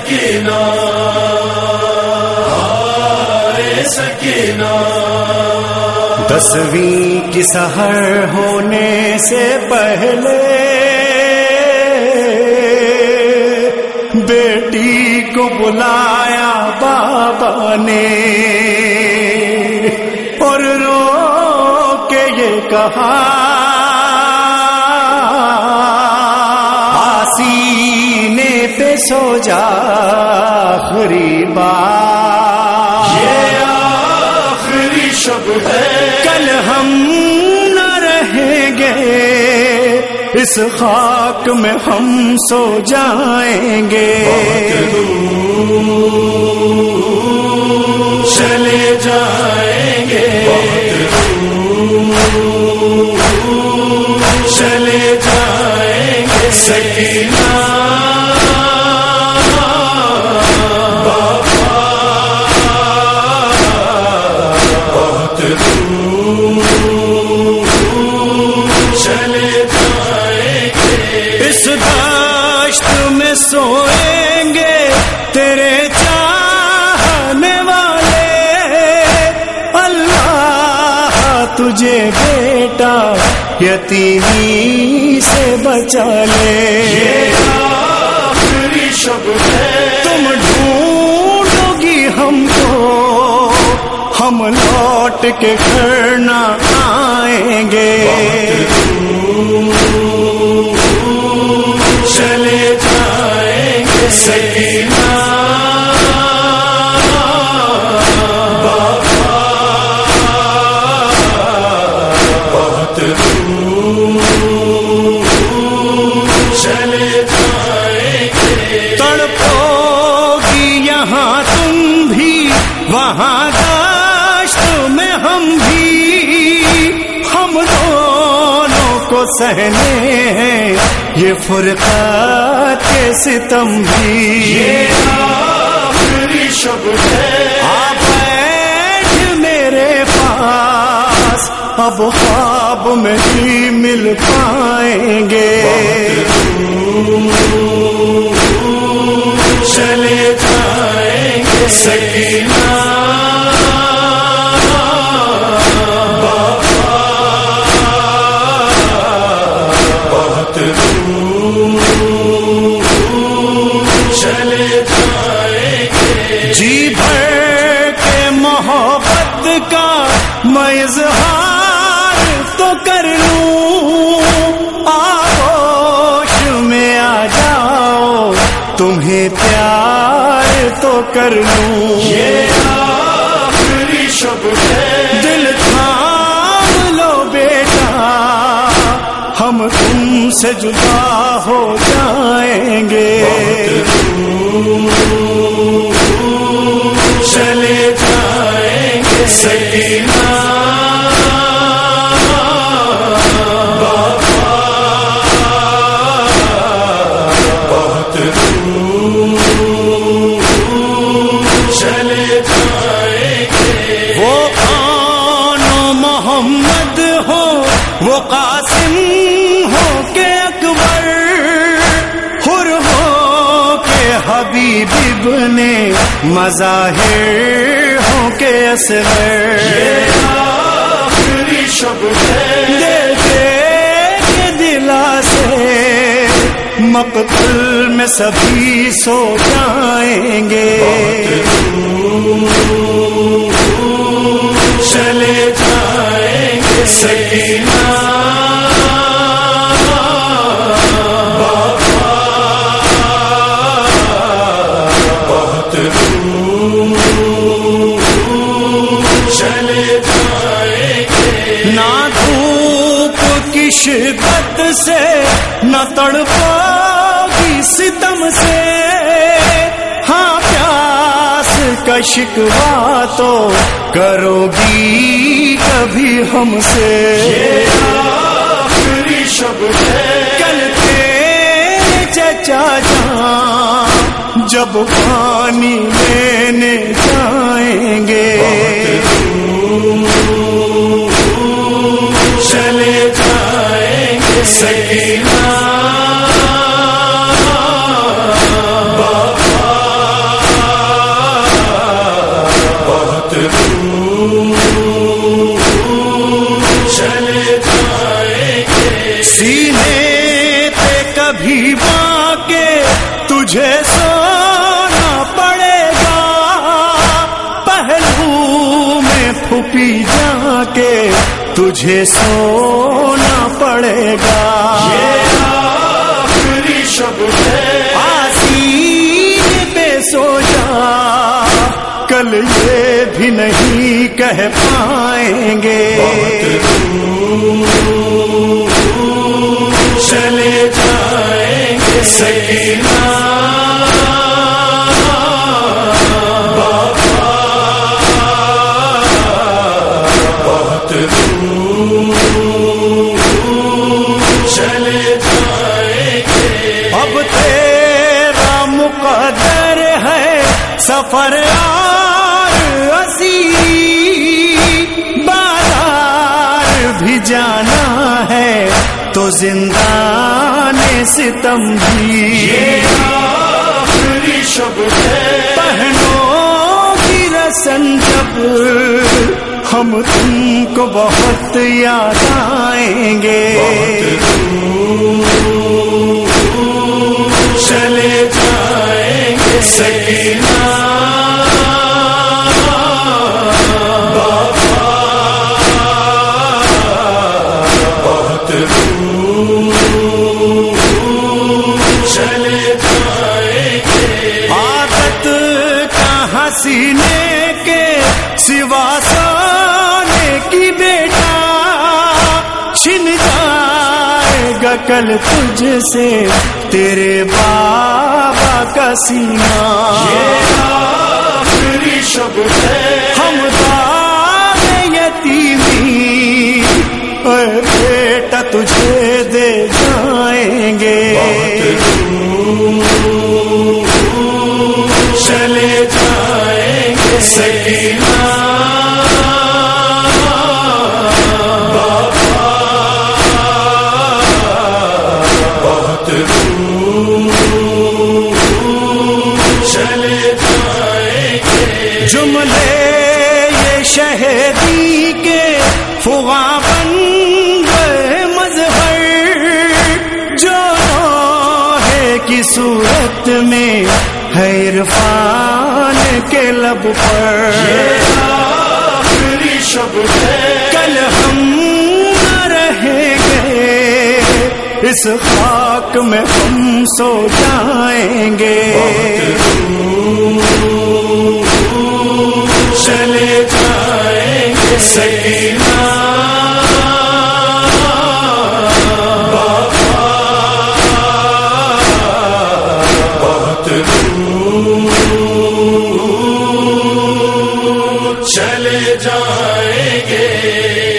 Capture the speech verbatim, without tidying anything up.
سکینہ ہائے سکینہ، دسویں کی سحر ہونے سے پہلے بیٹی کو بلایا بابا نے اور رو کے یہ کہا آسینے پہ سو جا آخری بار، یہ آخری شب ہے، کل ہم نہ رہیں گے اس خاک میں ہم سو جائیں گے، چلے جائیں گے، چلے جائیں گے، سکینہ بابا بہت دور، چلے جائیں گے، اس دشت میں سوئیں گے تیرے چاہنے والے، اللہ تجھے بیٹا یتیمی سے بچا لے، یہ آخری شب ہے، تم ڈھونڈو گی ہم کو ہم لوٹ کے گھر نہ آئیں گے، چلے جائیں گے، سکینہ بابا بہت دور، چلے جائیں گے، تڑپو گی یہاں تم بھی وہاں دشت میں ہم بھی، ہم دونوں کو سہنے ہیں یہ فرقات کے ستم بھی، یہ آخری شب ہے، آ بیٹھ میرے پاس اب خواب میں ہی مل پائیں گے، چلے جائیں گے، سکینہ بابا بہت دور، چلے جائیں گے، جی بھر کے محبت کا میں اظہار تو کر لوں، آغوش میں آ جاؤ تمہیں پیار تو کر لوں، یہ آخری شب ہے، دل تھام لو بیٹا ہم تم سے جدا ہو جائیں گے، چلے جائیں گے، سکینہ بابا بہت دور، چلے جائیں گے، وہ آن و محمد ہو وہ قاسم ہو کے اکبر، حر ہو کے حبیب ابن مظاہر ہو کے اصغر، یہ آخری شب ہے، دے دے کے دلا سے مقتل میں سبھی سو جائیں گے، چلے جائیں گے، سکینہ بابا بہت دور، چلے جائیں گے، نہ دھوپ کی شدت سے نہ تڑپو گی ستم سے، ہاں پیاس کا شکوہ تو کرو گی کبھی ہم سے، یہ آخری شب ہے، کل تیرے چچا جان جب پانی لینے جائیں گے، چلے جائیں گے، سکینہ بابا دور چلے جائیں گے. سینے پہ کبھی باں کے تجھے سونا پڑے گا، پہلو میں پھپی جا کے تجھے سونا پڑے گا. یہ آخری شب ہے، آسین پہ سو جا، کل یہ بھی نہیں کہہ پائیں گے. چلے جائیں گے سکینہ بابا، بہت دور چلے جائیں گے. اب تیرا مقدر ہے سفر اور اسی، بازار بھی جانا ہے تو زندان ستم بھی. یہ آخری شب ہے، پہنو کی رسن جب ہم تم کو بہت یاد آئیں گے. چلے جائیں گے سکینہ بابا، بہت دور چلے جائیں گے. عادت کہاں سینے کے سوا سونے کی بیٹا، چھن جائے گا کل تجھ سے تیرے بابا کا سینہ. یہ آخری شب ہے، ہم دار یتیمی اے بیٹا تجھے دے جائیں گے. چلے جائیں گے سکینہ بابا، بہت دور چلے جائیں گے. جملے یہ شہیدی کے فغاں بن گئے مظہر، جو نوحے کی صورت میں ہے عرفان کے لب پر. یہ آخری شب ہے، کل ہم نہ رہیں گے اس خاک میں ہم سو جائیں گے. چلے جائیں گے سکینہ بابا، بہت دور چلے جائیں گے.